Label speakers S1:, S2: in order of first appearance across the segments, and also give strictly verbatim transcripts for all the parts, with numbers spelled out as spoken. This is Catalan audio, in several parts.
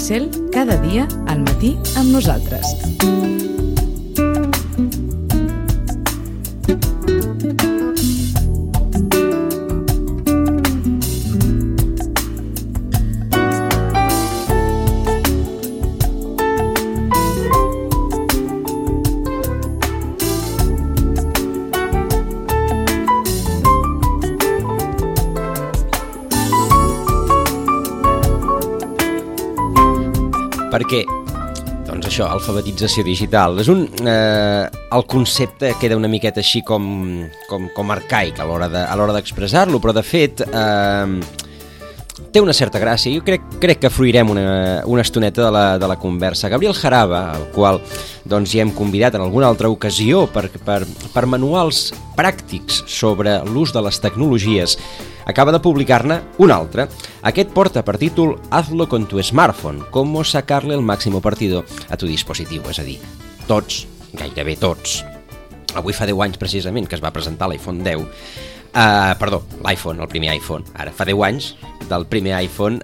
S1: Cel cada dia al matí amb nosaltres.
S2: Perquè, doncs això, alfabetització digital, és un, eh, el concepte queda una miqueta així com, com, com arcaic a l'hora de, a l'hora d'expressar-lo, però de fet eh, té una certa gràcia. Jo crec, crec que fruirem una, una estoneta de la, de la conversa. Gabriel Jaraba, al qual doncs, ja hem convidat en alguna altra ocasió per, per, per manuals pràctics sobre l'ús de les tecnologies, acaba de publicar-ne un altre. Aquest porta per títol Hazlo con tu smartphone, cómo sacarle el máximo partido a tu dispositivo. És a dir, tots, gairebé tots. Avui fa deu anys precisament que es va presentar l'iPhone deu. Uh, perdó, l'iPhone, el primer iPhone. Ara fa deu anys del primer iPhone.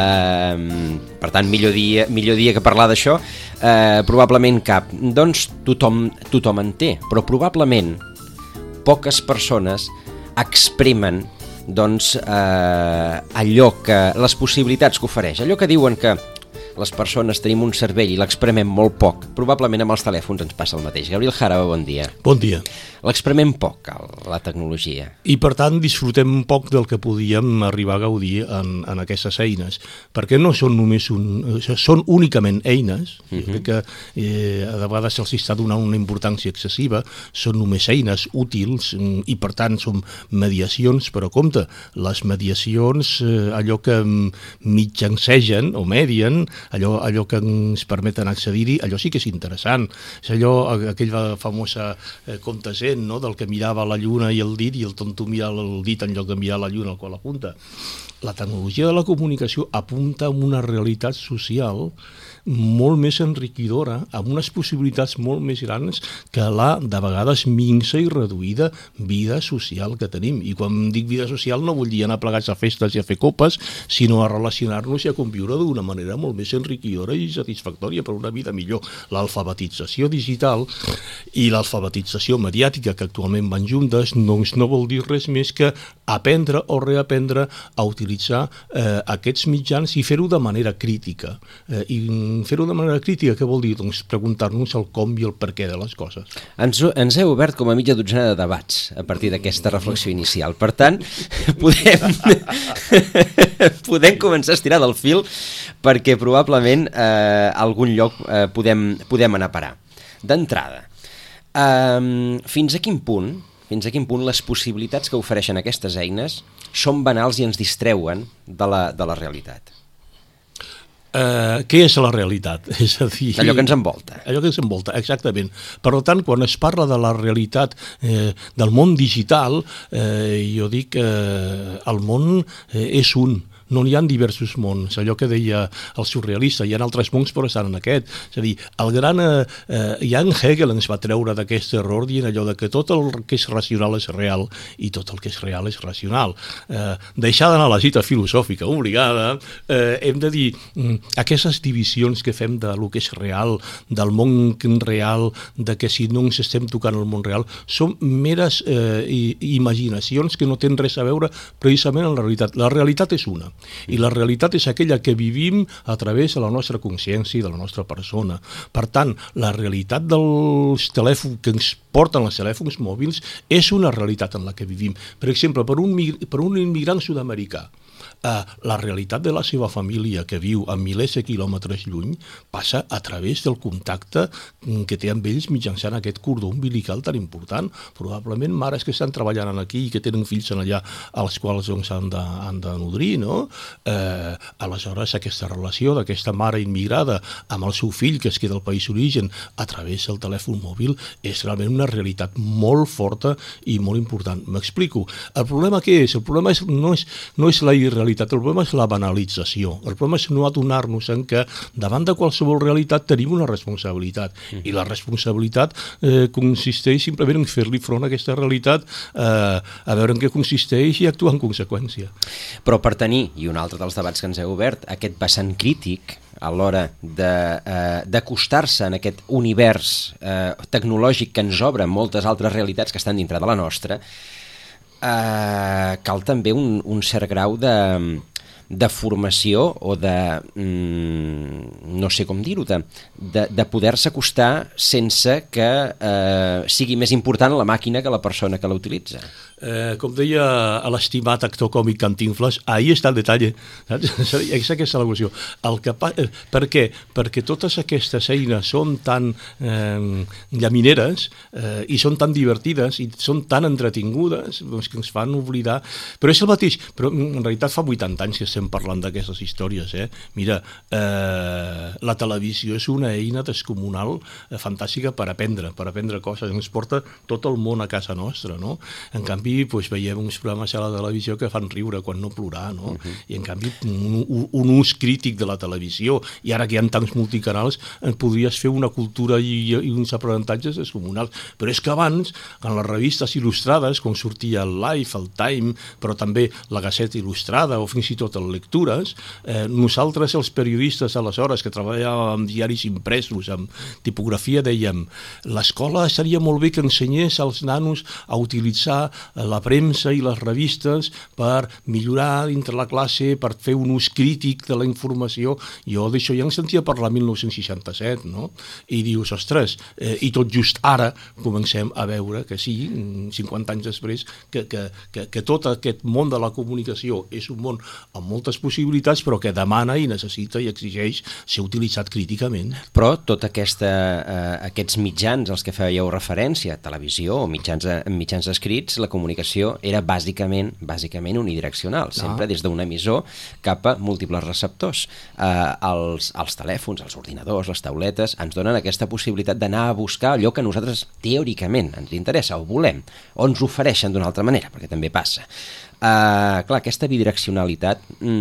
S2: Uh, per tant, millor dia, millor dia que parlar d'això. Uh, probablement cap. Doncs tothom, tothom en té, però probablement poques persones exprimen doncs eh, allò que, les possibilitats que ofereix, allò que diuen que les persones tenim un cervell i l'expremem molt poc. Probablement amb els telèfons ens passa el mateix. Gabriel Jaraba, bon dia.
S3: Bon dia.
S2: L'expremem poc, la tecnologia.
S3: I per tant disfrutem poc del que podíem arribar a gaudir en, en aquestes eines, perquè no són només un, són únicament eines. Uh-huh. Jo crec que eh, a vegades se'ls està donant una importància excessiva, són només eines útils i per tant són mediacions, però compte, les mediacions, eh, allò que mitjancegen o medien, allò, allò que ens permeten accedir-hi, allò sí que és interessant. És allò, aquella famosa eh, conte zen, no? Del que mirava la lluna i el dit, i el tonto mirava el dit en lloc de mirar la lluna al qual apunta. La tecnologia de la comunicació apunta a una realitat social molt més enriquidora, amb unes possibilitats molt més grans que la, de vegades, minsa i reduïda vida social que tenim. I quan dic vida social no vull dir anar plegats a festes i a fer copes, sinó a relacionar-nos i a conviure d'una manera molt més enriquidora i satisfactòria per una vida millor. L'alfabetització digital i l'alfabetització mediàtica, que actualment van juntes, doncs no vol dir res més que aprendre o reaprendre a utilitzar eh, aquests mitjans i fer-ho de manera crítica. Eh, I fer-ho de manera crítica, què vol dir? Doncs preguntar-nos el com i el per què de les coses.
S2: Ens, ens heu obert com a mitja dotzena de debats a partir d'aquesta reflexió inicial. Per tant, podem, podem començar a estirar del fil perquè probablement eh, a algun lloc eh, podem, podem anar a parar. D'entrada, eh, fins a quin punt fins a quin punt les possibilitats que ofereixen aquestes eines són banals i ens distreuen de la, de la realitat?
S3: Uh, què és la realitat? És a dir,
S2: allò que ens envolta.
S3: Allò que ens envolta, exactament. Per tant, quan es parla de la realitat eh, del món digital, eh, jo dic que eh, el món eh, és un. No n'hi ha diversos mons, allò que deia el surrealista, hi ha altres mons però estan en aquest. És a dir, el gran eh, Jan Hegel ens va treure d'aquest error dient allò de que tot el que és racional és real i tot el que és real és racional. Eh, deixar d'anar a la cita filosòfica obligada, eh, hem de dir aquestes divisions que fem de lo que és real, del món real, de que si no ens estem tocant el món real, són meres eh, imaginacions que no tenen res a veure precisament amb la realitat. La realitat és una. I la realitat és aquella que vivim a través de la nostra consciència i de la nostra persona. Per tant, la realitat dels telèfons que ens porten els telèfons mòbils és una realitat en la que vivim. Per exemple, per un, per un immigrant sud-americà, Uh, la realitat de la seva família que viu a milers de quilòmetres lluny passa a través del contacte que té amb ells mitjançant aquest cordó umbilical tan important. Probablement mares que estan treballant aquí i que tenen fills en allà als quals doncs, han, de, han de nodrir, no? Uh, aleshores aquesta relació d'aquesta mare immigrada amb el seu fill que es queda al país d'origen a través del telèfon mòbil és realment una realitat molt forta i molt important. M'explico. El problema què és? El problema és, no, és, no és la irrealitat, el problema és la banalització. El problema és no adonar-nos en que davant de qualsevol realitat tenim una responsabilitat. Mm. I la responsabilitat eh, consisteix simplement en fer-li front a aquesta realitat, eh, a veure en què consisteix i actuar en conseqüència.
S2: Però per tenir, i un altre dels debats que ens heu obert, aquest vessant crític, a l'hora d'acostar-se en aquest univers eh, tecnològic que ens obre moltes altres realitats que estan dintre de la nostra, eh, cal també un, un cert grau de, de formació o de, mm, no sé com dir-ho, de, de, de poder-se acostar sense que eh, sigui més important la màquina que la persona que la utilitza.
S3: Eh, com deia l'estimat actor còmic Cantinflas, ahí està el detall, saps? És aquesta la qüestió. El que pa... eh, per què? Perquè totes aquestes eines són tan eh, llamineres eh, i són tan divertides i són tan entretingudes, doncs, que ens fan oblidar. Però és el mateix, però en realitat fa vuitanta anys que estem parlant d'aquestes històries. Eh? Mira, eh, la televisió és una eina descomunal, eh, fantàstica per aprendre, per aprendre coses. Ens porta tot el món a casa nostra, no? En canvi, pues, veiem uns programes a la televisió que fan riure quan no plorar, no? Uh-huh. I en canvi un, un, un ús crític de la televisió, i ara que hi ha tants multicanals podries fer una cultura i, i uns aprenentatges descomunals, però és que abans en les revistes il·lustrades, com sortia el Life, el Time, però també la Gaceta Il·lustrada o fins i tot el Lectures, eh, nosaltres els periodistes aleshores que treballàvem amb diaris impresos, amb tipografia, dèiem l'escola seria molt bé que ensenyés als nanos a utilitzar la premsa i les revistes per millorar dintre la classe, per fer un ús crític de la informació. Jo d'això ja en sentia parlar mil nou-cents seixanta-set, no? I dius, ostres, eh, i tot just ara comencem a veure que sí, cinquanta anys després, que, que, que, que tot aquest món de la comunicació és un món amb moltes possibilitats, però que demana i necessita i exigeix ser utilitzat críticament.
S2: Però tot aquesta, eh, aquests mitjans als que fèieu referència, televisió o mitjans, mitjans escrits, la comunicació era bàsicament bàsicament unidireccional, sempre ah. des d'un emissor cap a múltiples receptors. Eh, els, els telèfons, els ordinadors, les tauletes, ens donen aquesta possibilitat d'anar a buscar allò que a nosaltres teòricament ens interessa o volem, o ens ofereixen d'una altra manera, perquè també passa. Eh, clar, aquesta bidireccionalitat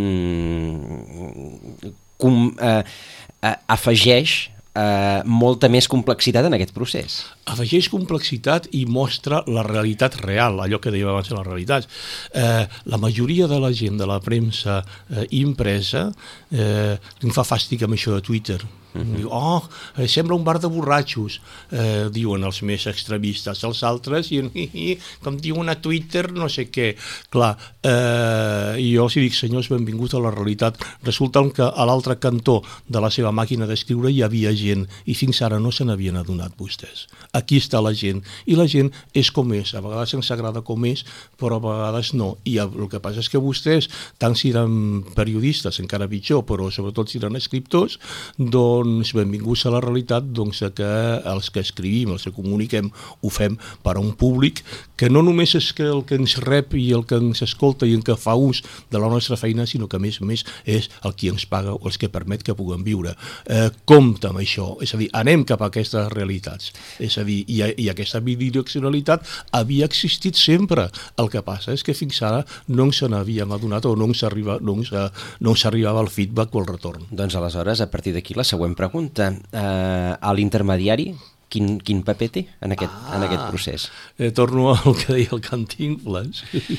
S2: mm, com, eh, eh, afegeix Uh, molta més complexitat en aquest procés.
S3: Afegeix complexitat i mostra la realitat real, allò que dèiem abans de les realitats. Eh, la majoria de la gent de la premsa eh, impresa eh, em fa fàstic amb això de Twitter. Uh-huh. Diu, oh, eh, sembla un bar de borratxos, eh, diuen els més extremistes. Els altres diuen, hi, hi, com diuen a Twitter, no sé què. Clar, eh, i jo els dic, senyors, benvinguts a la realitat. Resulta que a l'altre cantó de la seva màquina d'escriure hi havia gent i fins ara no se n'havien adonat vostès. Aquí està la gent, i la gent és com és. A vegades ens agrada com és, però a vegades no. I el que passa és que vostès, tant si eren periodistes, encara pitjor, però sobretot si eren escriptors, doncs benvinguts a la realitat, doncs que els que escrivim, els que comuniquem, ho fem per a un públic que no només és que el que ens rep i el que ens escolta i el que fa ús de la nostra feina, sinó que a més a més és el qui ens paga o els que permet que puguem viure. Eh, compte amb això, és a dir, anem cap a aquestes realitats. És a dir, i, i aquesta bidireccionalitat havia existit sempre. El que passa és que fins ara no ens n'havíem adonat o no ens, arriba, no, ens, no ens arribava el feedback o el retorn.
S2: Doncs aleshores, a partir d'aquí, la següent pregunta. Eh, a l'intermediari, quin, quin paper té en aquest, ah, en aquest procés?
S3: Eh, torno al que deia el Cantinflas.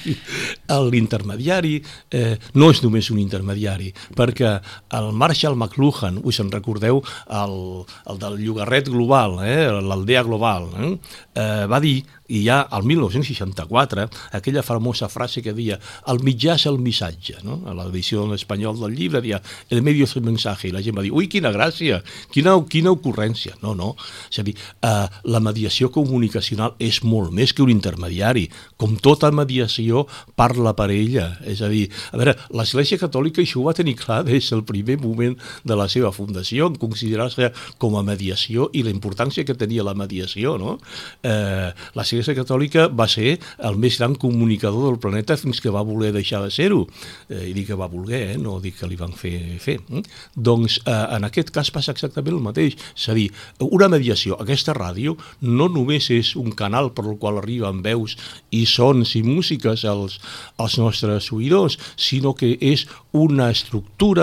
S3: L'intermediari eh, no és només un intermediari, perquè el Marshall McLuhan, us en recordeu, el, el del llogarret global, eh, l'aldea global, eh, eh, va dir, i ja al mil nou-cents seixanta-quatre, aquella famosa frase que deia el mitjà és el missatge, no? A l'edició en espanyol del llibre deia el medio és el mensaje, i la gent va dir, ui, quina gràcia, quina, quina ocurrència. No, no, és a dir, eh, la mediació comunicacional és molt més que un intermediari, com tota mediació parla per ella, és a dir, a veure, l'Església Catòlica això ho va tenir clar des del primer moment de la seva fundació, en considerar-se com a mediació i la importància que tenia la mediació, no? Eh, la L'Església Catòlica va ser el més gran comunicador del planeta fins que va voler deixar de ser-ho. Eh, I dic que va voler, eh? No dic que li van fer fer. Eh? Doncs eh, en aquest cas passa exactament el mateix. És a dir, una mediació, aquesta ràdio, no només és un canal per el qual arriben veus i sons i músiques als, als nostres oïdors, sinó que és una estructura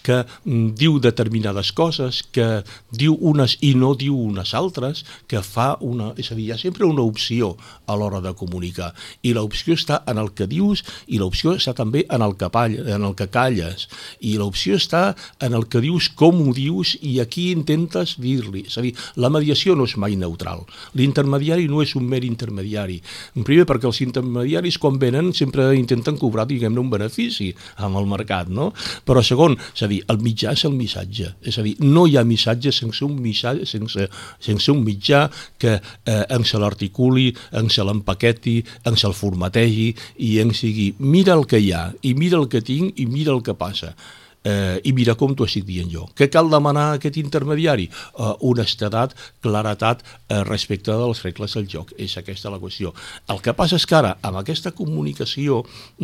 S3: que mm, diu determinades coses, que diu unes i no diu unes altres, que fa una... És a dir, hi ha sempre una opció a l'hora de comunicar, i l'opció està en el que dius, i l'opció està també en el que, palla, en el que calles, i l'opció està en el que dius, com ho dius, i a qui intentes dir-li. És a dir, la mediació no és mai neutral. L'intermediari no és un mer intermediari. Primer, perquè els intermediaris, quan venen, sempre intenten cobrar, diguem-ne, un benefici amb el mercat, no? Però segon, és a dir, el mitjà és el missatge. És a dir, no hi ha missatge sense un, missatge, sense, sense un mitjà que eh, ens l'articuli, ens l'empaqueti, ens el formategi i ens digui, mira el que hi ha, i mira el que tinc, i mira el que passa. Eh, i mira com t'ho estic dient jo. Què cal demanar a aquest intermediari? Eh, honestedat, claretat eh, respecte de les regles del joc. És aquesta la qüestió. El que passa és que ara, amb aquesta comunicació,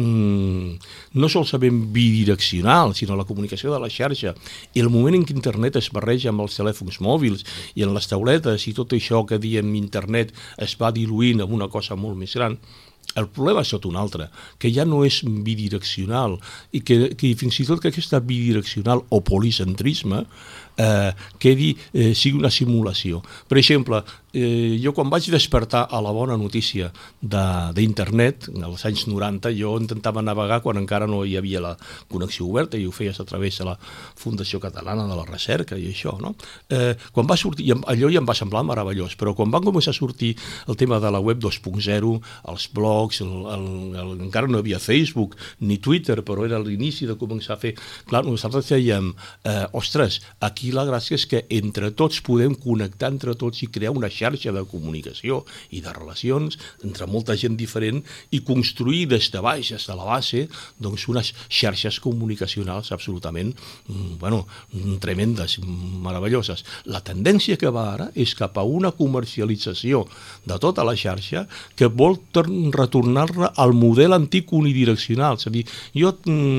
S3: mmm, no solament bidireccional, sinó la comunicació de la xarxa, i el moment en què internet es barreja amb els telèfons mòbils i en les tauletes i tot això que diem internet es va diluint amb una cosa molt més gran, el problema és tot un altre, que ja no és bidireccional i que, que fins i tot que aquesta bidireccional o policentrisme eh, quedi, eh, sigui una simulació. Per exemple, eh, jo quan vaig despertar a la bona notícia d'internet, als anys noranta, jo intentava navegar quan encara no hi havia la connexió oberta i ho feies a través de la Fundació Catalana de la Recerca i això, no? Eh, quan va sortir, allò ja em va semblar meravellós, però quan van començar a sortir el tema de la web dos punt zero, els blogs, el, el, el, encara no hi havia Facebook ni Twitter, però era l'inici de començar a fer... Clar, nosaltres dèiem, eh, ostres, aquí la gràcia és que entre tots podem connectar entre tots i crear una xarxa de comunicació i de relacions entre molta gent diferent i construir des de baix, des de la base, doncs unes xarxes comunicacionals absolutament, bueno, tremendes, meravelloses. La tendència que va ara és cap a una comercialització de tota la xarxa que vol retornar-la al model antic unidireccional. És a dir, jo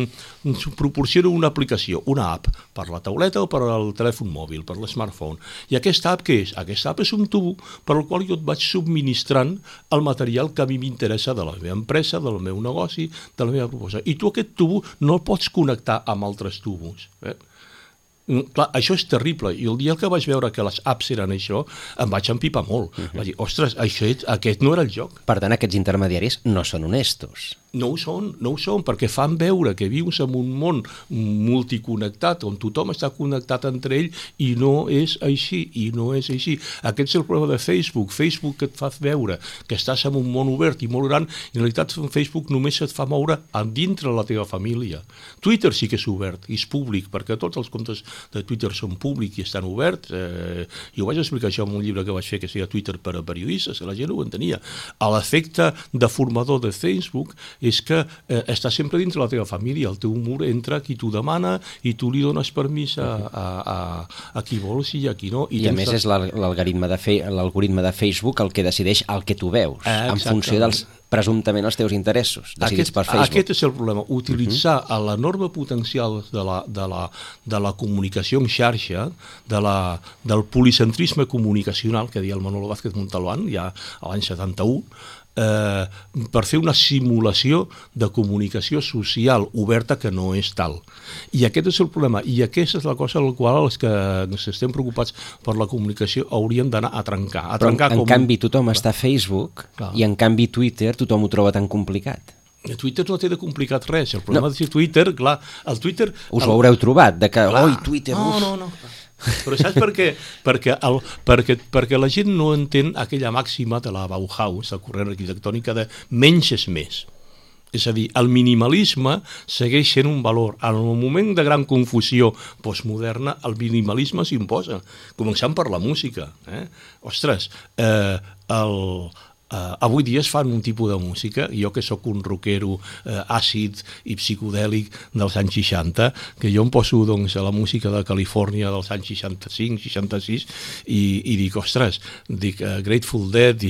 S3: mm, proporciono una aplicació, una app, per la tauleta o per al telèfon mòbil, per l'smartphone. I aquesta app què és? Aquesta app és un tubo per al qual jo et vaig subministrant el material que a mi m'interessa de la meva empresa, del meu negoci, de la meva proposta. I tu aquest tubo no el pots connectar amb altres tubos. Eh? Clar, això és terrible, i el dia que vaig veure que les apps eren això, em vaig empipar molt. Uh-huh. Vaig dir, ostres, això, aquest no era el joc.
S2: Per tant, aquests intermediaris no són honestos.
S3: No ho són, no ho són, perquè fan veure que vius en un món multiconnectat, on tothom està connectat entre ell, i no és així, i no és així. Aquest és el problema de Facebook. Facebook que et fa veure que estàs en un món obert i molt gran, i en realitat Facebook només et fa moure a dintre la teva família. Twitter sí que és obert, i és públic, perquè tots els comptes de Twitter són públics i estan oberts. Eh, jo vaig explicar això en un llibre que vaig fer que es deia Twitter per a periodistes, que la gent ho entenia. L'efecte deformador de Facebook és que eh, està sempre dintre la teva família, el teu mur entra qui t'ho demana i tu li dones permís a, a, a, a qui vols i a qui no.
S2: I, I a més és l'algoritme de, fe, l'algoritme de Facebook el que decideix el que tu veus, eh, en funció dels presumptament els teus interessos, decidits
S3: aquest,
S2: per Facebook.
S3: Aquest és el problema, utilitzar uh-huh. l'enorme potencial de la, de, la, de la comunicació en xarxa, de la, del policentrisme comunicacional, que deia el Manolo Vázquez Montalbán, ja a l'any setanta-u, eh, per fer una simulació de comunicació social oberta que no és tal. I aquest és el problema, i aquesta és la cosa en la qual els que estem preocupats per la comunicació hauríem d'anar a trencar. A
S2: Però
S3: trencar
S2: en
S3: com...
S2: canvi tothom està a Facebook Clar. I en canvi Twitter tothom ho troba tan complicat.
S3: Twitter no té de complicat res. El problema no. de Twitter, clar, el Twitter...
S2: Us
S3: el...
S2: ho haureu trobat, de que,
S3: clar.
S2: oi, Twitter...
S3: No,
S2: uf.
S3: no, no. Però saps per què? Perquè, el, perquè, perquè la gent no entén aquella màxima de la Bauhaus, el corrent arquitectònica de menys és més. És a dir, el minimalisme segueix sent un valor. En el moment de gran confusió postmoderna, el minimalisme s'imposa, començant per la música. Eh? Ostres, eh, el... Uh, avui dia es fan un tipus de música, jo que sóc un rockero uh, àcid i psicodèlic dels anys seixanta, que jo em poso doncs, a la música de Califòrnia dels anys seixanta-cinc seixanta-sis i, i dic, ostres, dic uh, Grateful Dead i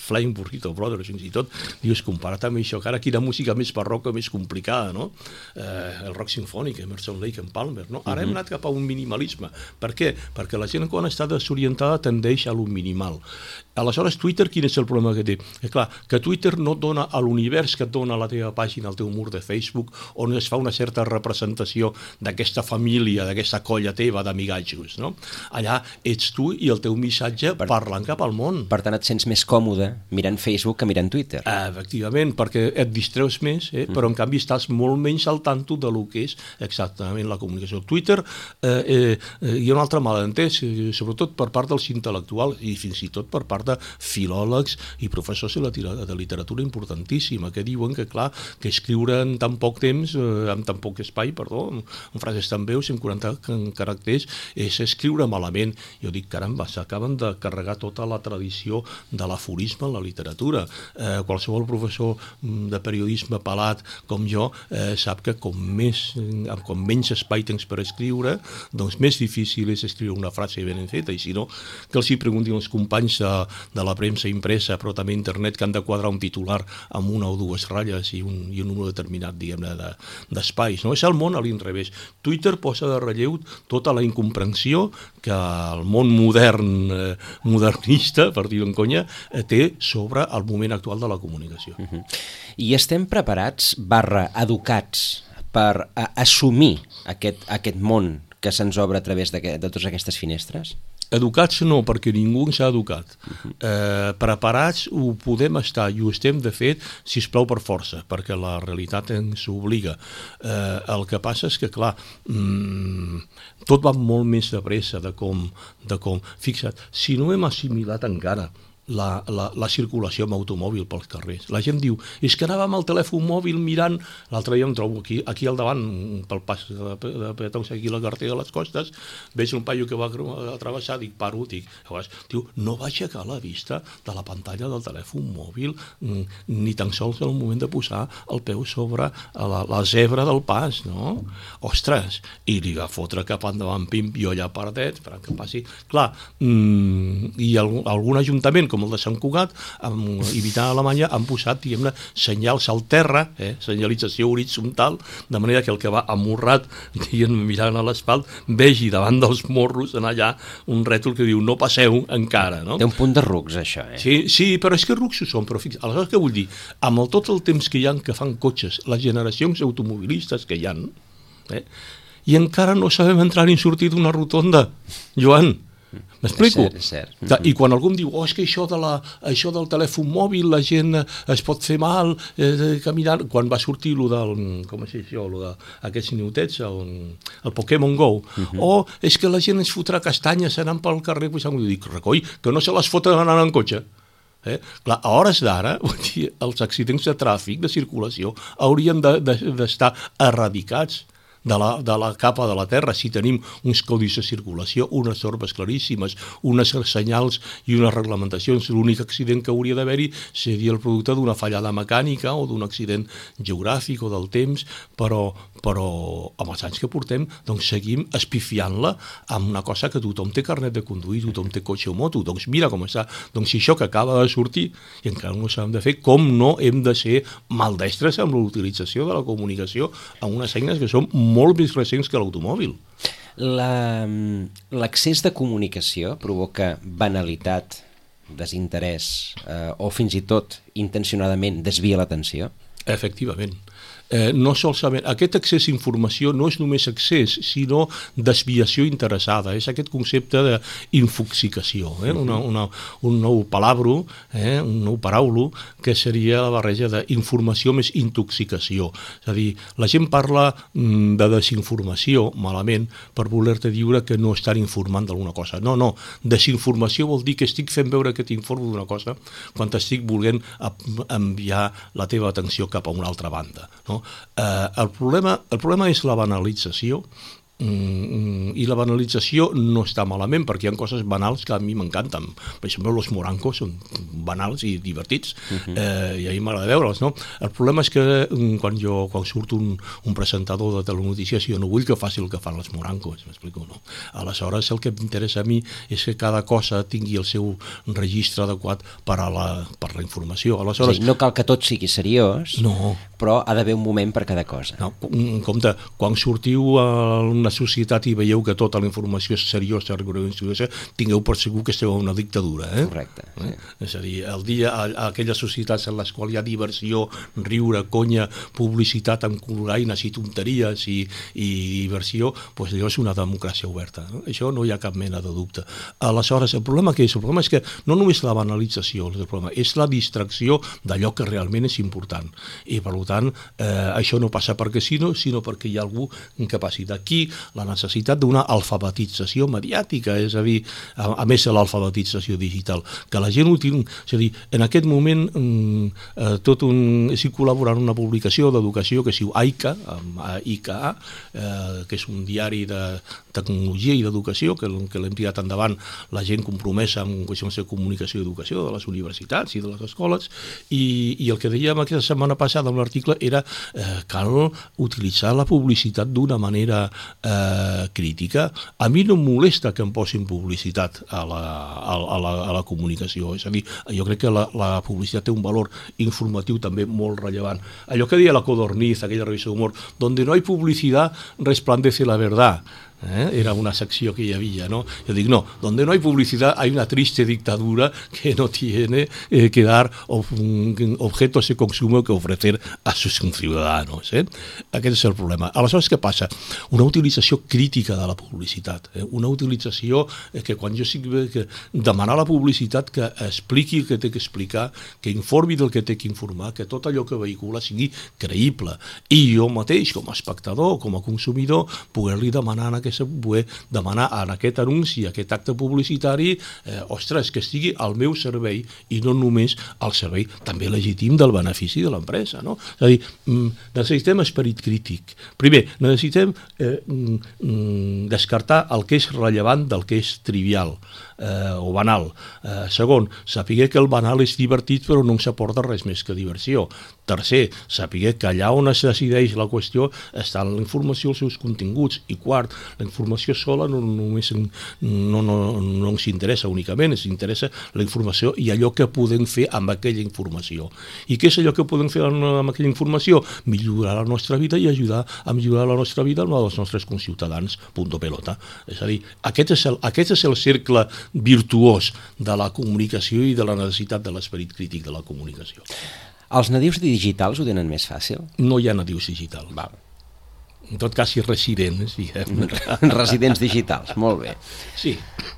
S3: Flying Burrito Brothers, fins i tot, dius, comparat amb això, que ara quina música més barroca, més complicada, no? Eh, el rock sinfònic, Emerson, Lake and Palmer, no? Ara uh-huh. hem anat cap a un minimalisme. Per què? Perquè la gent, quan està desorientada, tendeix a lo minimal. Aleshores, Twitter, quin és el problema que té? És clar, que Twitter no et dona a l'univers que et dona la teva pàgina, el teu mur de Facebook, on es fa una certa representació d'aquesta família, d'aquesta colla teva d'amigatjos, no? Allà ets tu i el teu missatge per, parlant cap al món.
S2: Per tant, et sents més còmode mirant Facebook que mirant Twitter.
S3: Eh, efectivament, perquè et distreus més, eh? però en canvi estàs molt menys al tanto de lo que és exactament la comunicació. Twitter eh, eh, hi ha un altre malentès, eh, sobretot per part dels intel·lectuals i fins i tot per part de filòlegs i professors de, la, de literatura importantíssima, que diuen que, clar, que escriure en tan poc temps, eh, en tan poc espai, perdó, en frases tan veus, en quaranta caràcters, és escriure malament. Jo dic, caramba, s'acaben de carregar tota la tradició de l'aforisme en la literatura. Eh, qualsevol professor de periodisme pelat com jo eh, sap que com, més, com menys espai tens per escriure, doncs més difícil és escriure una frase ben feta, i si no, que els hi preguntin els companys de, de la premsa impresa, però també internet, que han de quadrar un titular amb una o dues ratlles i un, i un número determinat, diguem-ne, de, d'espais. No? És el món a l'inrevés. Twitter posa de relleu tota la incomprensió que el món modern, eh, modernista, per dir-ho en conya, eh, té sobre el moment actual de la comunicació.
S2: Uh-huh. I estem preparats, barra, educats, per a, assumir aquest, aquest món que se'ns obre a través de, de totes aquestes finestres?
S3: Educats no, perquè ningú ens ha educat. Uh-huh. Eh, preparats ho podem estar i ho estem, de fet, si es plau per força, perquè la realitat ens obliga. Eh, el que passa és que, clar, mmm, tot va molt més de pressa de com, de com. Fixa't, si no hem assimilat encara La, la, la circulació amb automòbil pels carrers. La gent diu, és que anàvem al telèfon mòbil mirant, l'altre dia em trobo aquí, aquí al davant, pel pas de, de peatons, aquí a la carretera de les costes, veig un paio que va a travessar, dic, paro, dic, llavors, diu, no va aixecar la vista de la pantalla del telèfon mòbil, ni tan sols en el moment de posar el peu sobre la, la zebra del pas, no? Ostres, i li va fotre cap endavant, pim, jo allà perdet, esperant que passi. Clar, mmm, i algun, algun ajuntament, com el de Sant Cugat, amb Evitar Alemanya, han posat, diguem-ne, senyals al terra, eh, senyalització horitzontal, de manera que el que va amorrat, diguem, mirant a l'asfalt, vegi davant dels morros en allà un rètol que diu no passeu encara, no?
S2: Té un punt de rucs, això, eh?
S3: Sí, sí, però és que rucs ho són, però fix, aleshores què vull dir? Amb el, tot el temps que hi ha que fan cotxes, les generacions automobilistes que hi ha, eh, i encara no sabem entrar ni sortir d'una rotonda, Joan. M'explico?
S2: És cert, és cert.
S3: I quan algú em diu, oh, és que això, de la, això del telèfon mòbil, la gent es pot fer mal, eh, caminant, quan va sortir lo del, com és això, lo d'aquests niutets, el, el Pokémon Go, uh-huh. oh, és que la gent es fotrà castanyes anant pel carrer, pues, dic, recoi, que no se les foten anant en cotxe. Eh? Clar, a hores d'ara, els accidents de tràfic, de circulació, haurien de, de, d'estar eradicats de la, de la capa de la terra, si tenim uns codis de circulació, unes normes claríssimes, unes senyals i unes reglamentacions. L'únic accident que hauria d'haver-hi seria el producte d'una fallada mecànica o d'un accident geogràfic o del temps, però, però amb els anys que portem doncs seguim espifiant-la amb una cosa que tothom té carnet de conduir, tothom té cotxe o moto, doncs mira com està. Doncs si això que acaba de sortir i encara no sabem de fer, com no hem de ser maldestres amb l'utilització de la comunicació amb unes eines que són molt més recents que l'automòbil.
S2: La, l'accés de comunicació provoca banalitat, desinterès eh, o fins i tot intencionadament desvia l'atenció?
S3: Efectivament. Eh, no solament, aquest accés a informació no és només accés, sinó desviació interessada, és aquest concepte d'infoxicació, eh? una, una, un nou palabro, eh? un nou paraulo, que seria la barreja d'informació més intoxicació. És a dir, la gent parla mm, de desinformació malament per voler-te dir que no estan informant d'alguna cosa. No, no, desinformació vol dir que estic fent veure que t'informo d'una cosa quan t'estic volent enviar la teva atenció cap a una altra banda, no? Eh, el problema, el problema és la banalització Mm, i la banalització no està malament, perquè hi ha coses banals que a mi m'encanten. Per exemple, los morancos són banals i divertits, uh-huh. eh, i a mi m'agrada veure'ls, no? El problema és que quan jo quan surt un, un presentador de telenotícies, jo no vull que faci el que fan els morancos, m'explico, no? Aleshores, el que m'interessa a mi és que cada cosa tingui el seu registre adequat per a la, per la informació. Aleshores,
S2: sí, no cal que tot sigui seriós,
S3: no.
S2: però ha d'haver un moment per cada cosa.
S3: No, compte, quan sortiu a una societat i veieu que tota la informació és seriosa, rigorosa, tingueu per segur que esteu en una dictadura. Eh?
S2: Correcte.
S3: Sí. Eh? És a dir, el dia, a, a aquelles societats en les quals hi ha diversió, riure, conya, publicitat amb coloraines i tonteries i, i diversió, doncs allò és una democràcia oberta. No? Això no hi ha cap mena de dubte. Aleshores, el problema que és? El problema és que no només la banalització, el problema és la distracció d'allò que realment és important. I, per tant, eh, això no passa perquè sí, no, sinó perquè hi ha algú que passi d'aquí la necessitat d'una alfabetització mediàtica, és a dir, a, a més de l'alfabetització digital, que la gent util, és a dir, en aquest moment eh, tot un, estic col·laborant en una publicació d'educació que es diu AICA, I K A, eh, que és un diari de tecnologia i d'educació, que, que l'hem tirat endavant la gent compromesa amb qüestions de comunicació i educació de les universitats i de les escoles, i, i el que dèiem aquesta setmana passada en l'article era eh, cal utilitzar la publicitat d'una manera Eh, crítica. A mi no em molesta que em posin publicitat a la, a, a la, a la comunicació, és a dir, jo crec que la, la publicitat té un valor informatiu també molt rellevant. Allò que deia la Codorniz, aquella revista d'humor, donde no hay publicidad resplandece la verdad. ¿Eh? Era una secció que hi havia, ¿no? Yo digo, no, donde no hay publicidad hay una triste dictadura que no tiene eh, que dar ob objetos de consumo que ofrecer a sus ciudadanos. Eh? Aquest és el problema. Aleshores, què passa? Una utilització crítica de la publicitat, eh? Una utilització eh, que quan jo sigui que demanar la publicitat que expliqui el que té que explicar, que informi del que té que informar, que tot allò que vehicula sigui creïble. I jo mateix, com a espectador, com a consumidor, poder-li demanar en aquest poder demanar en aquest anunci, aquest acte publicitari, eh, ostres, que estigui al meu servei i no només al servei també legítim del benefici de l'empresa, no? És a dir, necessitem esperit crític. Primer, necessitem eh, descartar el que és rellevant del que és trivial eh, o banal. Eh, segon, saber que el banal és divertit però no ens aporta res més que diversió. Tercer, saber que allà on es decideix la qüestió està la informació, els seus continguts. I quart, la informació sola no només en, no, no, no ens interessa únicament, ens interessa la informació i allò que podem fer amb aquella informació. I què és allò que podem fer amb aquella informació? Millorar la nostra vida i ajudar a millorar la nostra vida amb la dels nostres conciutadans, punto pelota. És a dir, aquest és el, aquest és el cercle virtuós de la comunicació i de la necessitat de l'esperit crític de la comunicació.
S2: Els nadius digitals ho tenen més fàcil?
S3: No hi ha nadius digitals.
S2: Val.
S3: En tot cas, si residents, diguem.
S2: Residents digitals, molt bé.
S3: Sí.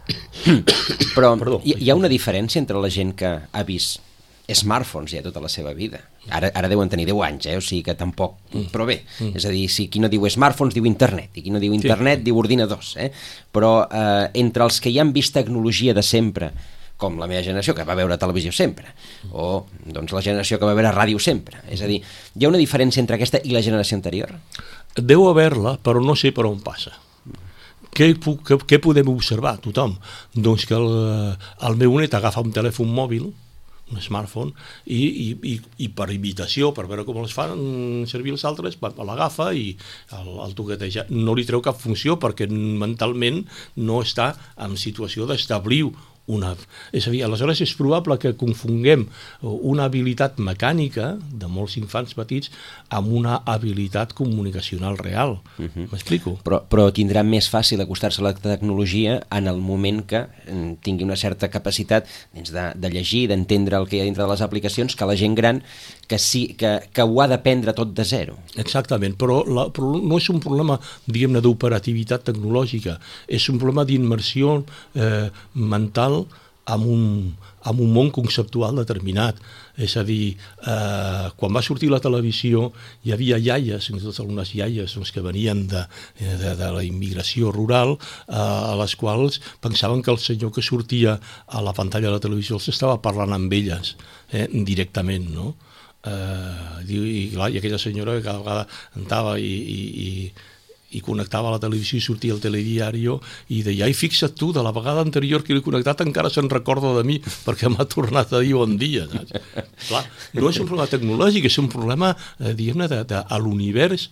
S2: Però Perdó. Hi, hi ha una diferència entre la gent que ha vist smartphones ja tota la seva vida. Ara, ara deuen tenir deu anys, eh? O sigui que tampoc... Però bé, mm. és a dir, si qui no diu smartphones diu internet, i qui no diu internet sí. diu ordinadors. Eh? Però eh, entre els que ja han vist tecnologia de sempre, com la meva generació, que va veure televisió sempre, o doncs, la generació que va veure ràdio sempre. És a dir, hi ha una diferència entre aquesta i la generació anterior?
S3: Deu haver-la, però no sé per on passa. Què, què, què podem observar tothom? Doncs que el, el meu net agafa un telèfon mòbil, un smartphone, i, i, i, i per imitació, per veure com els fan servir els altres, l'agafa i el, el toqueteja. No li treu cap funció perquè mentalment no està en situació d'establir una... És a dir, aleshores és probable que confonguem una habilitat mecànica de molts infants petits amb una habilitat comunicacional real. Uh-huh. M'explico?
S2: Però, però tindrà més fàcil acostar-se a la tecnologia en el moment que tingui una certa capacitat de, de llegir, d'entendre el que hi ha dintre de les aplicacions, que la gent gran que, sí, que, que ho ha d'aprendre tot de zero.
S3: Exactament, però, la, però no és un problema, diguem-ne, d'operativitat tecnològica, és un problema d'immersió eh, mental amb un, amb un món conceptual determinat. És a dir, eh, quan va sortir la televisió hi havia iaies, algunes iaies doncs, que venien de, de, de la immigració rural, eh, a les quals pensaven que el senyor que sortia a la pantalla de la televisió els estava parlant amb elles eh, directament, no? Eh, i, i, clar, i aquella senyora que cada vegada entrava i, i, i connectava a la televisió i sortia el telediari i deia, ai, fixa't tu, de la vegada anterior que l'he connectat encara se'n recorda de mi perquè m'ha tornat a dir bon dia. Saps? Clar, no és un problema tecnològic, és un problema, eh, diguem-ne, de, de, a l'univers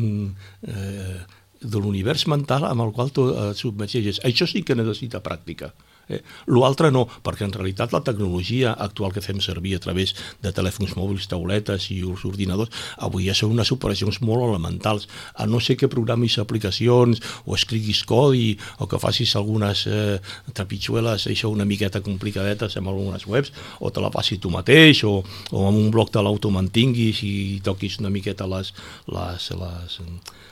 S3: eh, de l'univers mental amb el qual tu et submergeixes. Això sí que necessita pràctica. Eh? L'altre no, perquè en realitat la tecnologia actual que fem servir a través de telèfons mòbils, tauletes i els ordinadors, avui ja són unes operacions molt elementals, a no ser que programis aplicacions o escriguis codi o que facis algunes eh, trepitjueles, això una miqueta complicadetes amb algunes webs, o te la facis tu mateix o, o amb un bloc te l'automantinguis i toquis una miqueta les... les, les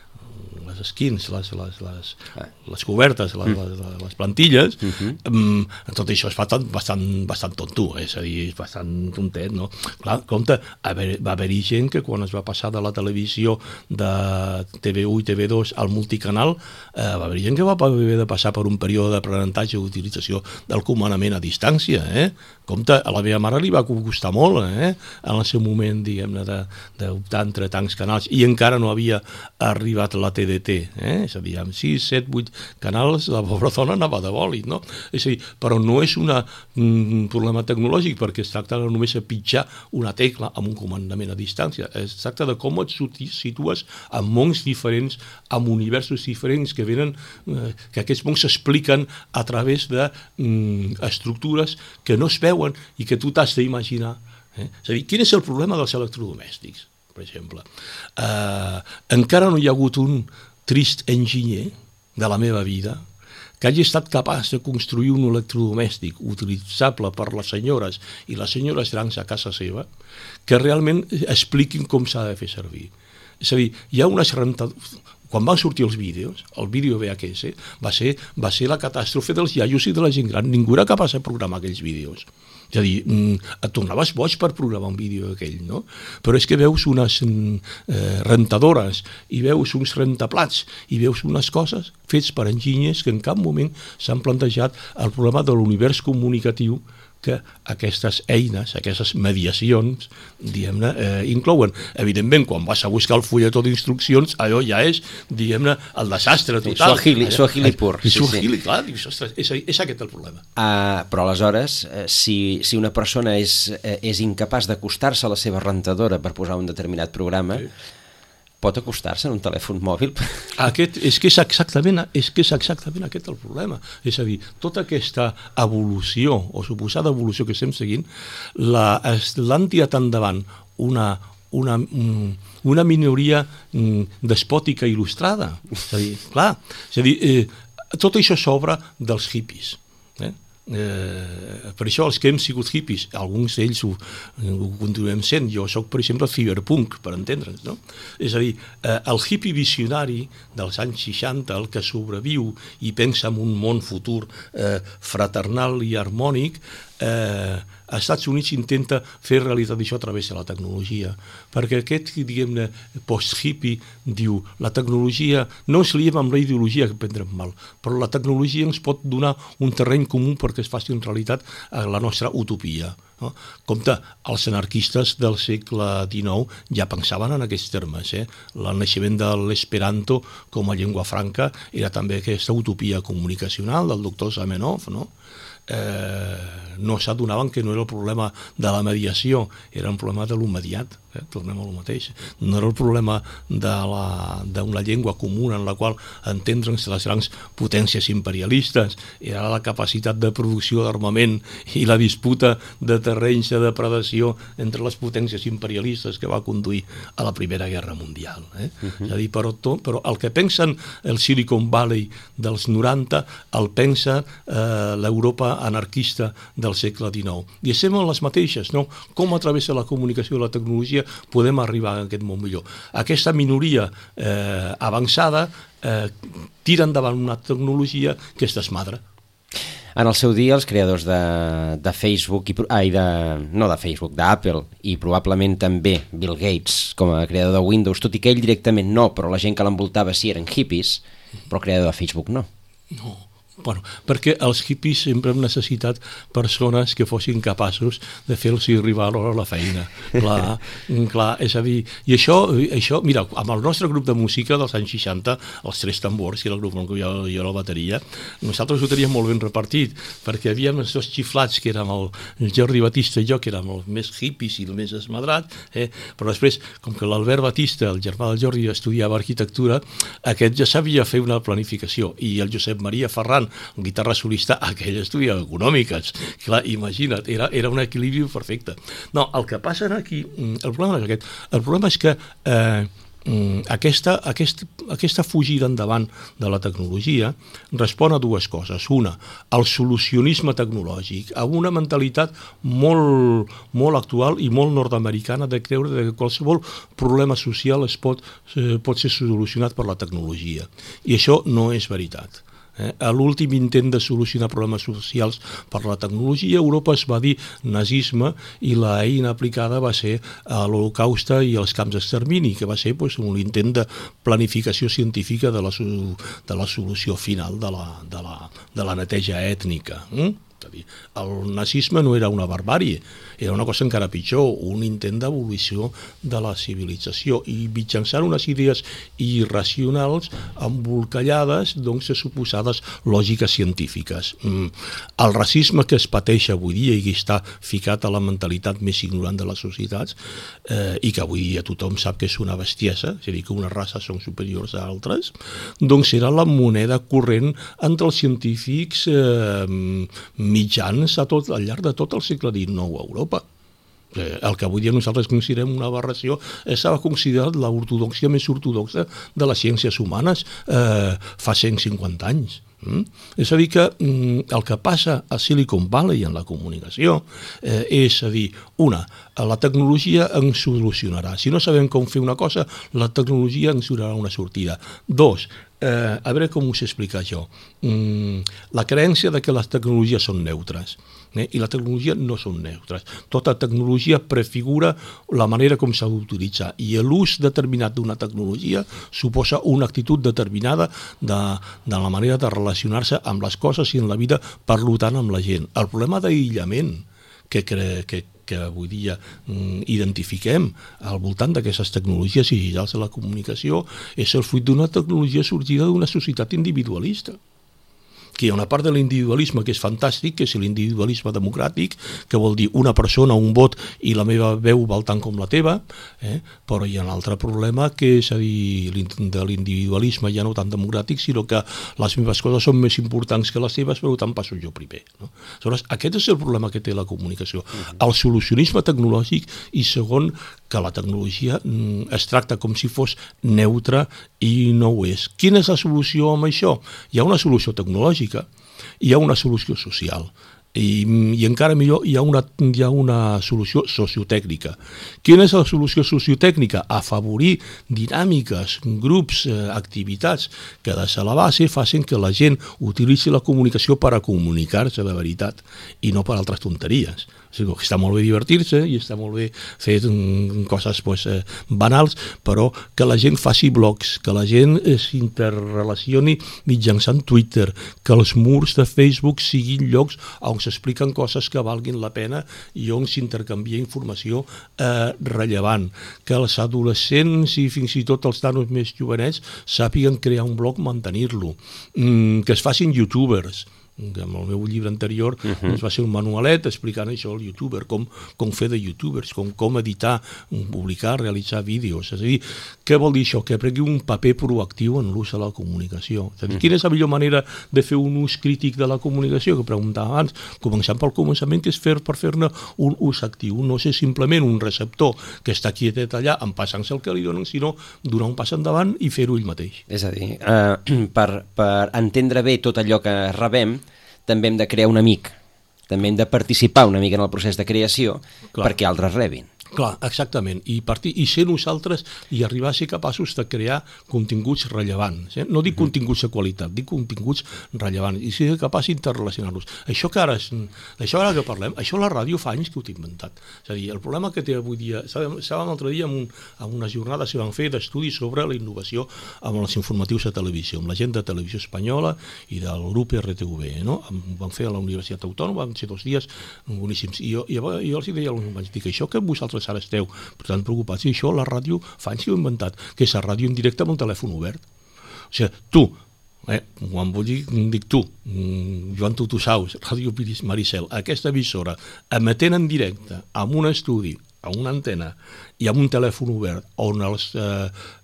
S3: les skins, les, les, les, les cobertes, les, les, les plantilles, uh-huh. um, tot això es fa tan, bastant, bastant tonto, eh? És a dir, és bastant tontet, no? Clar, compte, va haver-hi gent que quan es va passar de la televisió de T V u i T V dos al multicanal, eh, va haver-hi gent que va haver de passar per un període d'aprenentatge i utilització del comandament a distància, eh? Compte, a la meva mare li va costar molt, eh? En el seu moment, diguem-ne, d'optar entre tants canals, i encara no havia arribat la T D T, eh? És a dir, amb sis, set, vuit canals la pobra dona anava de bòlit, no? És a dir, però no és una, un problema tecnològic perquè es tracta només de pitjar una tecla amb un comandament a distància, es tracta de com et situes en mons diferents, en universos diferents que venen, eh, que aquests mons s'expliquen a través de mm, estructures que no es veuen i que tu t'has d'imaginar. Eh? És a dir, quin és el problema dels electrodomèstics? Per exemple, eh, encara no hi ha hagut un trist enginyer de la meva vida que hagi estat capaç de construir un electrodomèstic utilitzable per les senyores i les senyores grans a casa seva que realment expliquin com s'ha de fer servir. És a dir, hi ha unes rentadores... Quan van sortir els vídeos, el vídeo V H S, va ser, va ser la catàstrofe dels iaios i de la gent gran. Ningú era capaç de programar aquells vídeos. És a dir, et tornaves boig per programar un vídeo aquell, no? Però és que veus unes eh, rentadores i veus uns rentaplats i veus unes coses fets per enginyers que en cap moment s'han plantejat el problema de l'univers comunicatiu que aquestes eines, aquestes mediacions, diguem-ne, eh, inclouen. Evidentment, quan vas a buscar el fulletó d'instruccions, allò ja és, diguem-ne, el desastre total.
S2: Suahili, suahili pur.
S3: I suahili, sí, clar, dius, ostres, és, és aquest el problema.
S2: Uh, però aleshores, uh, si, si una persona és, uh, és incapaç d'acostar-se a la seva rentadora per posar un determinat programa, sí, pot acostar-se en un telèfon mòbil?
S3: Aquest, és, que és, exactament, és que és exactament aquest el problema. És a dir, tota aquesta evolució, o suposada evolució que estem seguint, l'han tirat endavant una, una, una minoria despòtica il·lustrada. És a dir, clar, és a dir, eh, tot això s'obre dels hippies. Eh? Eh, per això els que hem sigut hippies, alguns d'ells ho, ho continuem sent. Jo soc, per exemple, cyberpunk, per entendre'ns, no? És a dir, eh, el hippie visionari dels anys seixanta, el que sobreviu i pensa en un món futur eh, fraternal i harmònic, eh, als Estats Units intenta fer realitat això a través de la tecnologia, perquè aquest, diguem-ne, post-hippie diu, la tecnologia, no ens liem amb la ideologia que prendrem mal, però la tecnologia ens pot donar un terreny comú perquè es faci en realitat la nostra utopia. No? Compte, els anarquistes del segle dinou ja pensaven en aquests termes. Eh? El naixement de l'esperanto com a llengua franca era també aquesta utopia comunicacional del doctor Zamenhof, no? Eh, no s'adonaven que no era el problema de la mediació, era un problema de l'immediat, eh? Tornem a lo mateix. No era el problema d'una llengua comuna en la qual entendre'ns les grans potències imperialistes, era la capacitat de producció d'armament i la disputa de terrenys de depredació entre les potències imperialistes que va conduir a la Primera Guerra Mundial. Eh? Uh-huh. És a dir, però, tot, però el que pensen el Silicon Valley dels noranta el pensa eh, l'Europa anarquista del segle dinou. I estem en les mateixes, no? Com a través de la comunicació i la tecnologia podem arribar a aquest món millor. Aquesta minoria eh, avançada eh, tira endavant una tecnologia que es desmadra.
S2: En el seu dia, els creadors de, de Facebook, i, ai, de, no de Facebook, d'Apple, i probablement també Bill Gates, com a creador de Windows, tot i que ell directament no, però la gent que l'envoltava sí eren hippies, però el creador de Facebook no.
S3: No. Bueno, perquè els hippies sempre hem necessitat persones que fossin capaços de fer-los arribar a l'hora a la feina. Clar, clar, és a dir, i això, això, mira, amb el nostre grup de música dels anys seixanta, els Tres Tambors, que era el grup on jo, jo la bateria, nosaltres ho teníem molt ben repartit, perquè hi havia els dos xiflats, que érem el, el Jordi Batista i jo, que érem els més hippies i el més esmadrat, eh? Però després, com que l'Albert Batista, el germà del Jordi, estudiava arquitectura, aquest ja sabia fer una planificació, i el Josep Maria Ferran, el guitarra solista, aquell estudiava econòmiques. Clar, imagina't, era, era un equilibri perfecte. No, el que passa aquí, el problema és aquest, el problema és que eh, aquesta, aquesta, aquesta fugida endavant de la tecnologia respon a dues coses. Una, al solucionisme tecnològic, a una mentalitat molt, molt actual i molt nord-americana de creure que qualsevol problema social es pot, eh, pot ser solucionat per la tecnologia. I això no és veritat. Eh? A l'últim intent de solucionar problemes socials per la tecnologia, Europa es va dir nazisme i la eina aplicada va ser a l'Holocauste i els camps d'extermini, que va ser pues, un intent de planificació científica de la, de la solució final de la, de la, de la neteja ètnica. Mm? El nazisme no era una barbàrie, era una cosa encara pitjor, un intent d'evolució de la civilització i mitjançant unes idees irracionals embolcallades doncs, de suposades lògiques científiques. El racisme que es pateix avui dia i que està ficat a la mentalitat més ignorant de les societats eh, i que avui dia tothom sap que és una bestiesa, és a dir, que unes races són superiors a altres, doncs era la moneda corrent entre els científics eh, mitjans a tot, al llarg de tot el segle dinou a Europa. El que avui dia nosaltres considerem una aberració estava considerat l'ortodòxia més ortodoxa de les ciències humanes eh, fa cent cinquanta anys. Mm? És a dir que mm, el que passa a Silicon Valley en la comunicació eh, és a dir, una, la tecnologia ens solucionarà. Si no sabem com fer una cosa, la tecnologia ens donarà una sortida. Dos, eh, a veure com us explica això. Mm, la creença de que les tecnologies són neutres. Eh? I la tecnologia no són neutres. Tota tecnologia prefigura la manera com s'ha d'utilitzar i l'ús determinat d'una tecnologia suposa una actitud determinada de, de la manera de relacionar-se amb les coses i en la vida, per tant amb la gent. El problema d'aïllament que, cre, que, que avui dia mm, identifiquem al voltant d'aquestes tecnologies digitals de la comunicació és el fruit d'una tecnologia sorgida d'una societat individualista. Que hi ha una part de l'individualisme que és fantàstic, que és l'individualisme democràtic, que vol dir una persona, un vot i la meva veu val tant com la teva, eh? Però hi ha un altre problema que és a dir, de l'individualisme ja no tan democràtic, sinó que les meves coses són més importants que les teves, però tant passo jo primer. No? Aleshores, aquest és el problema que té la comunicació. El solucionisme tecnològic i segon, que la tecnologia mm, es tracta com si fos neutra i no ho és. Quina és la solució amb això? Hi ha una solució tecnològica, hi ha una solució social i, i encara millor hi ha, una, hi ha una solució sociotècnica. Quina és la solució sociotècnica? Afavorir dinàmiques, grups, eh, activitats que des de la base facin que la gent utilitzi la comunicació per a comunicar-se de veritat i no per altres tonteries. O sigui, està molt bé divertir-se i està molt bé fer mm, coses pues, eh, banals, però que la gent faci blogs, que la gent s'interrelacioni mitjançant Twitter, que els murs de Facebook siguin llocs on s'expliquen coses que valguin la pena i on s'intercanvia informació eh, rellevant, que els adolescents i fins i tot els nanos més jovenets sàpiguen crear un blog, mantenir-lo, mm, que es facin youtubers, que amb el meu llibre anterior uh -huh. doncs va ser un manualet explicant això al youtuber, com, com fer de youtubers, com, com editar, publicar, realitzar vídeos. És a dir, què vol dir això? Que prengui un paper proactiu en l'ús de la comunicació. És a dir, uh -huh. quina és la millor manera de fer un ús crític de la comunicació? Que preguntava abans, començant pel començament, que és fer per fer-ne un ús actiu, no ser simplement un receptor que està quietet allà, empassant-se el que li donen, sinó donar un pas endavant i fer-ho ell mateix.
S2: És a dir, uh, per, per entendre bé tot allò que rebem, també hem de crear un amic, també hem de participar una mica en el procés de creació. Clar. Perquè altres rebin.
S3: Clar, exactament, i, partir, i ser nosaltres i arribar a ser capaços de crear continguts rellevants. Eh? No dic continguts de qualitat, dic continguts rellevants, i ser capaç d'interrelacionar-los. Això que ara, això ara que parlem, això la ràdio fa anys que ho té inventat. És a dir, el problema que té avui dia, estàvem l'altre dia en, un, en una jornada que van fer d'estudis sobre la innovació amb els informatius de televisió, amb la gent de Televisió Espanyola i del grup R T V, no? Van fer a la Universitat Autònoma, van ser dos dies boníssims, i jo, i jo els deia, vaig dir que això que vosaltres ara esteu tan preocupats, i això la ràdio fa anys que ho he inventat, que és la ràdio en directe amb un telèfon obert. O sigui, tu, eh, quan vull dir, dic tu, Joan Tutusaus, Ràdio Maricel, aquesta emissora, emetent en directe amb un estudi, amb una antena i amb un telèfon obert on els eh,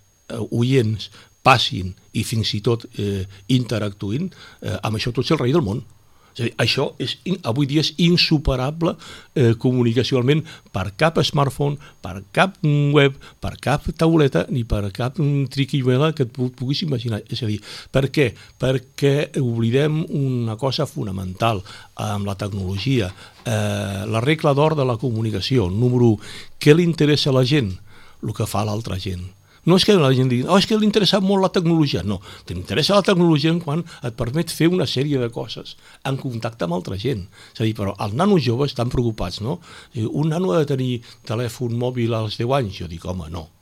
S3: oients passin i fins i tot eh, interactuïn, eh, amb això tot és el rei del món. És a dir, això és, avui dia és insuperable eh, comunicacionalment per cap smartphone, per cap web, per cap tauleta, ni per cap triquinyuela que et puguis imaginar. És a dir, per què? Perquè oblidem una cosa fonamental amb la tecnologia, eh, la regla d'or de la comunicació. Número u, què li interessa a la gent? El que fa l'altra gent. No és que la gent digui, oh, és que li interessa molt la tecnologia. No, t'interessa la tecnologia quan et permet fer una sèrie de coses en contacte amb altra gent. És a dir, però els nanos joves estan preocupats, no? Un nano ha de tenir telèfon mòbil als deu anys? Jo dic, home, no.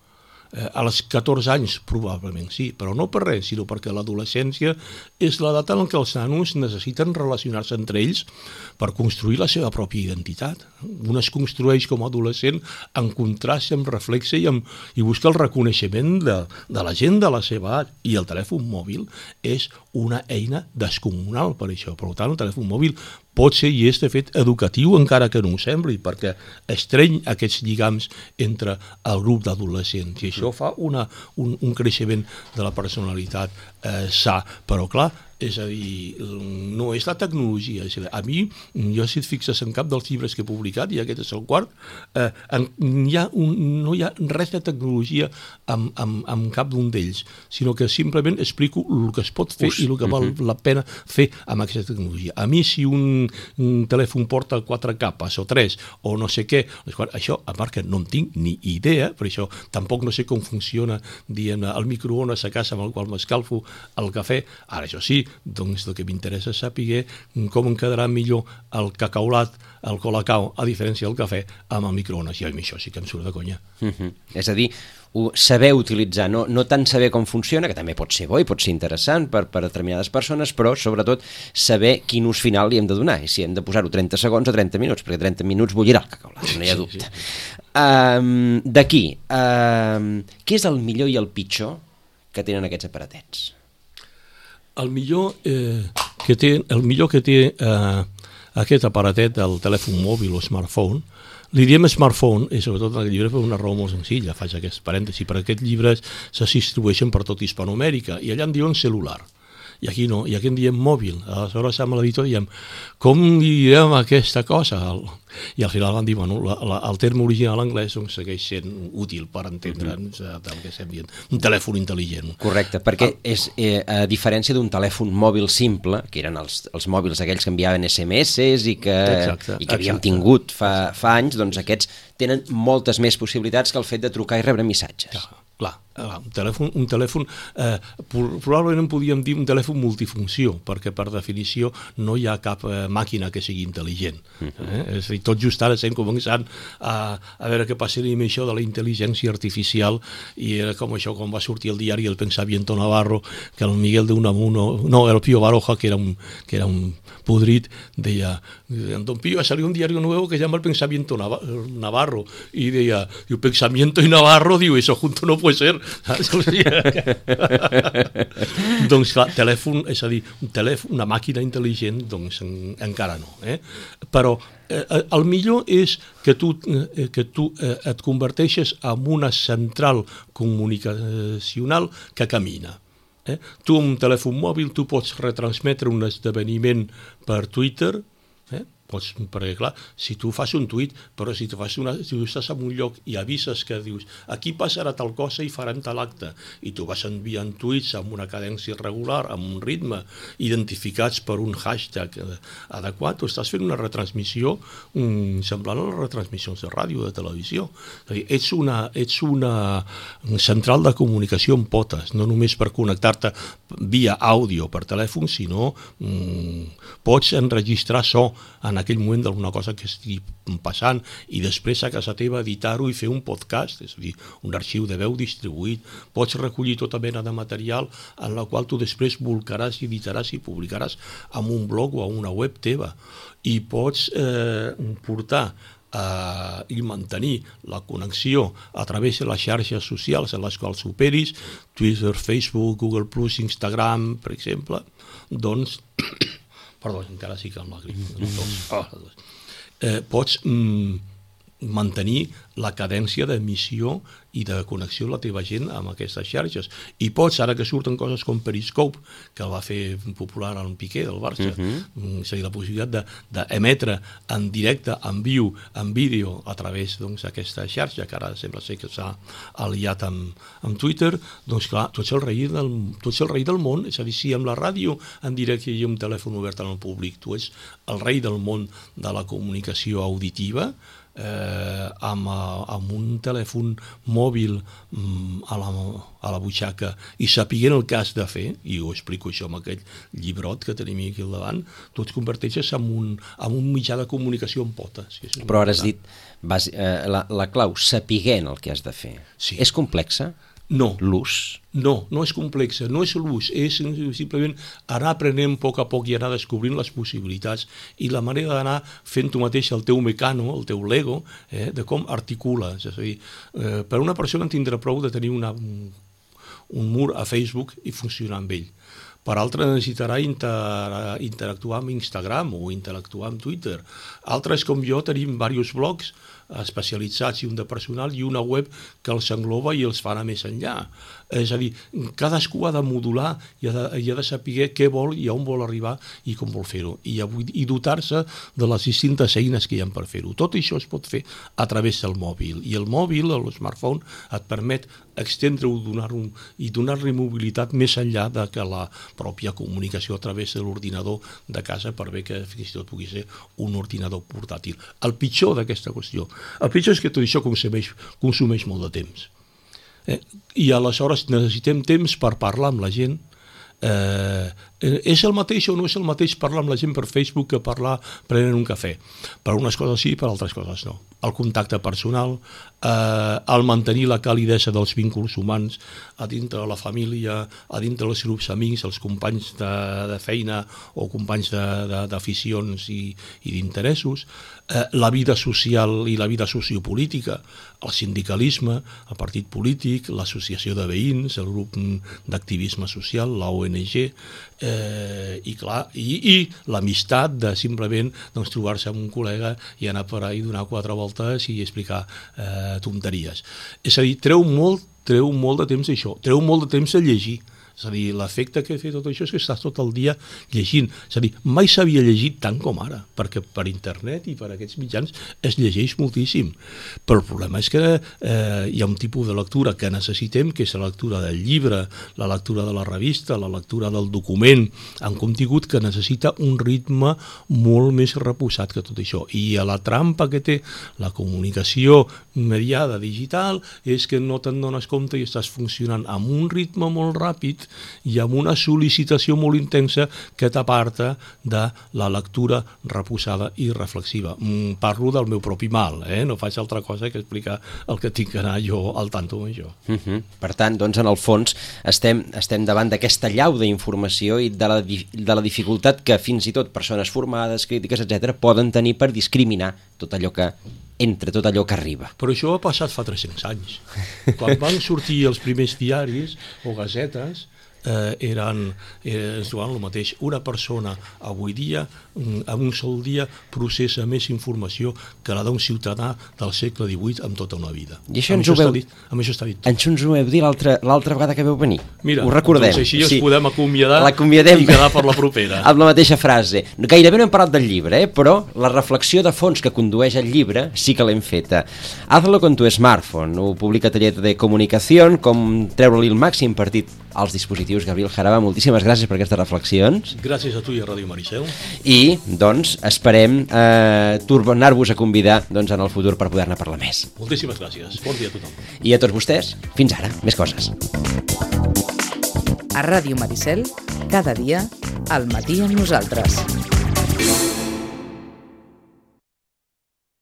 S3: A als catorze anys probablement sí, però no per res, sinó perquè l'adolescència és l'edat en què els nanos necessiten relacionar-se entre ells per construir la seva pròpia identitat. Un es construeix com a adolescent en contrast, en reflexe i, en, i busca el reconeixement de, de la gent de la seva edat, i el telèfon mòbil és una eina descomunal per això. Per tant, el telèfon mòbil pot ser i és de fet educatiu, encara que no ho sembli, perquè estreny aquests lligams entre el grup d'adolescents, i això fa una, un, un creixement de la personalitat eh, sa, però clar, és a dir, no és la tecnologia. És a, dir, a mi, jo si et fixes en cap dels llibres que he publicat, i aquest és el quart, eh, en, hi ha un, no hi ha res de tecnologia amb, amb, amb cap d'un d'ells, sinó que simplement explico el que es pot fer Ux, i el que val uh-huh. la pena fer amb aquesta tecnologia. A mi, si un, un telèfon porta quatre capes o tres o no sé què, això, a part que no en tinc ni idea, per això tampoc no sé com funciona, dient, el microones a casa amb el qual m'escalfo el cafè. Ara, això sí, doncs el que m'interessa és saber com em quedarà millor el cacaulat, el colacao, a diferència del cafè, amb el microones. I a mi això sí que em surt de conya.
S2: Uh-huh. És a dir, saber utilitzar, no, no tant saber com funciona, que també pot ser bo i pot ser interessant per, per determinades persones, però sobretot saber quin ús final li hem de donar, i si hem de posar-ho trenta segons o trenta minuts, perquè trenta minuts bullirà el cacaulat, no hi ha dubte. Sí, sí. Um, d'aquí, um, què és el millor i el pitjor que tenen aquests aparatets?
S3: El millor, eh, que té, el millor que té eh, aquest aparatet del telèfon mòbil o smartphone, li diem smartphone, i sobretot en el llibre per una raó molt senzilla, faig aquest parèntesi, perquè aquests llibres se distribueixen per tot Hispanoamèrica, i allà en diuen celular. I aquí no, i aquí en diem mòbil. Aleshores amb l'editor diem, com direm aquesta cosa? I al final van dir, bueno, la, la, el terme original anglès doncs, segueix sent útil per entendre'ns uh-huh. del que estem dient. Un telèfon intel·ligent.
S2: Correcte, perquè és, eh, a diferència d'un telèfon mòbil simple, que eren els, els mòbils aquells que enviaven esse eme esses i que, exacte, i que havíem exacte. tingut fa, fa anys, doncs aquests tenen moltes més possibilitats que el fet de trucar i rebre missatges.
S3: Ja. Clar, un telèfon, un telèfon eh, probablement en podíem dir un telèfon multifunció, perquè per definició no hi ha cap eh, màquina que sigui intel·ligent. Eh? És a dir, tot just ara estem començant a, a veure què passaria amb això de la intel·ligència artificial, i era com això quan va sortir el diari El Pensamiento Navarro, que el Miguel de Unamuno, no, el Pío Baroja, que era un, que era un podrit, deia, Don Pío, ha salido un diario nuevo que se llama El Pensamiento Navarro, y deia, diu, Pensamiento y Navarro, diu, eso junto no puede ser. Doncs clar, telèfon, és a dir, un telèfon, una màquina intel·ligent, doncs en, encara no. Eh? Però eh, el millor és que tu, eh, que tu eh, et converteixes en una central comunicacional que camina. Eh? Tu amb un telèfon mòbil tu pots retransmetre un esdeveniment per Twitter, eh? Pots, perquè clar, si tu fas un tuit, però si tu, fas una, si tu estàs en un lloc i avises que dius aquí passarà tal cosa i farem tal acte, i tu vas enviant tuits amb una cadència regular, amb un ritme, identificats per un hashtag adequat, tu estàs fent una retransmissió um, semblant a les retransmissions de ràdio, de televisió. És a dir, ets una, ets una central de comunicació amb potes, no només per connectar-te via àudio per telèfon, sinó um, pots enregistrar so en aquell moment d'alguna cosa que estigui passant i després a casa teva editar-ho i fer un podcast, és a dir, un arxiu de veu distribuït. Pots recollir tota mena de material en la qual tu després volcaràs, editaràs i publicaràs en un blog o en una web teva. I pots eh, portar Uh, i mantenir la connexió a través de les xarxes socials en les quals operis, Twitter, Facebook, Google plus, Instagram, per exemple, doncs, perdó, encara sí que amb la grip, eh, pots mm, mantenir la cadència d'emissió i de connexió amb la teva gent amb aquestes xarxes. I pots, ara que surten coses com Periscope, que va fer popular el Piqué del Barça, uh-huh. és a dir, la possibilitat d'emetre en directe, en viu, en vídeo, a través d'aquesta doncs, xarxa, que ara sembla ser que s'ha aliat amb, amb Twitter, doncs clar, tu ets, el rei del, tu ets el rei del món, és a dir, si amb la ràdio en directe hi ha un telèfon obert al públic, tu ets el rei del món de la comunicació auditiva, Eh, amb, amb un telèfon mòbil mm, a, la, a la butxaca i sapiguent el que has de fer, i ho explico això amb aquell llibrot que tenim aquí al davant, tu et converteixes en un, en un mitjà de comunicació amb potes.
S2: Però ara has dit vas, eh, la, la clau, sapiguent el que has de fer.
S3: Sí.
S2: És complexa?
S3: No.
S2: L'ús?
S3: No, no és complexa, no és l'ús, és simplement anar aprenent a poc a poc i anar descobrint les possibilitats i la manera d'anar fent tu mateix el teu mecano, el teu Lego, eh, de com articules. És a dir, eh, per una persona en tindrà prou de tenir una, un, un mur a Facebook i funcionar amb ell. Per altre necessitarà inter, interactuar amb Instagram o interactuar amb Twitter. Altres, com jo, tenim diversos blogs especialitzats i un de personal i una web que els engloba i els fa anar més enllà. És a dir, cadascú ha de modular i ha de, i ha de saber què vol i on vol arribar i com vol fer-ho. I, i dotar-se de les distintes eines que hi ha per fer-ho. Tot això es pot fer a través del mòbil. I el mòbil, el smartphone, et permet extendre-ho donar-ho i donar-li mobilitat més enllà de que la pròpia comunicació a través de l'ordinador de casa, per bé que fins i tot pugui ser un ordinador portàtil. El pitjor d'aquesta qüestió, el pitjor és que tot això consumeix, consumeix molt de temps. Eh? I aleshores necessitem temps per parlar amb la gent. Eh, és el mateix o no és el mateix parlar amb la gent per Facebook que parlar prenent un cafè? Per unes coses sí, per altres coses no. El contacte personal, eh, el mantenir la calidesa dels vincles humans a dintre de la família, a dintre dels grups amics, els companys de, de feina o companys d'aficions i, i d'interessos, eh, la vida social i la vida sociopolítica, el sindicalisme, el partit polític, l'associació de veïns, el grup d'activisme social, la O N G, eh, i clar, i, i l'amistat de simplement doncs, trobar-se amb un col·lega i anar per ahí, donar quatre voltes i explicar eh, tonteries. És a dir, treu molt, treu molt de temps d'això, treu molt de temps de llegir. És a dir, l'efecte que té tot això és que estàs tot el dia llegint. És a dir, mai s'havia llegit tant com ara, perquè per internet i per aquests mitjans es llegeix moltíssim. Però el problema és que eh, hi ha un tipus de lectura que necessitem, que és la lectura del llibre, la lectura de la revista, la lectura del document, en contingut que necessita un ritme molt més reposat que tot això. I a la trampa que té la comunicació mediada digital és que no te'n dones compte i estàs funcionant amb un ritme molt ràpid i amb una sol·licitació molt intensa que t'aparta de la lectura reposada i reflexiva. Mm, parlo del meu propi mal, eh? No faig altra cosa que explicar el que tinc que anar jo al tanto amb això.
S2: Uh-huh. Per tant, doncs, en el fons, estem, estem davant d'aquesta llau d'informació i de la, de la dificultat que fins i tot persones formades, crítiques, etcètera, poden tenir per discriminar tot allò que entre tot allò que arriba.
S3: Però això ha passat fa tres-cents anys. Quan van sortir els primers diaris o gasetes, eh, eren, eh, ens trobaven el mateix. Una persona avui dia, en un sol dia, processa més informació que la d'un ciutadà del segle divuit amb tota una vida.
S2: I això
S3: amb
S2: ens ho veu...
S3: dit, amb això està dit.
S2: Això ens ho vau dir l'altra vegada que veu venir.
S3: Mira,
S2: ho recordem.
S3: Doncs així sí. Ens podem acomiadar i quedar per la propera.
S2: Amb la mateixa frase. Gairebé no hem parlat del llibre, eh? Però la reflexió de fons que condueix el llibre sí que l'hem feta. Hazlo con tu smartphone. Ho publica Taller de Comunicació, com treure-li el màxim partit als dispositius. Gabriel Jaraba, moltíssimes gràcies per aquestes reflexions.
S3: Gràcies a tu i a Ràdio Maricel.
S2: I, doncs, esperem eh, tornar-vos a convidar doncs, en el futur per poder-ne parlar més.
S3: Moltíssimes gràcies. Bon dia a tothom.
S2: I a tots vostès, fins ara. Més coses.
S1: A Ràdio Maricel, cada dia, al matí amb nosaltres.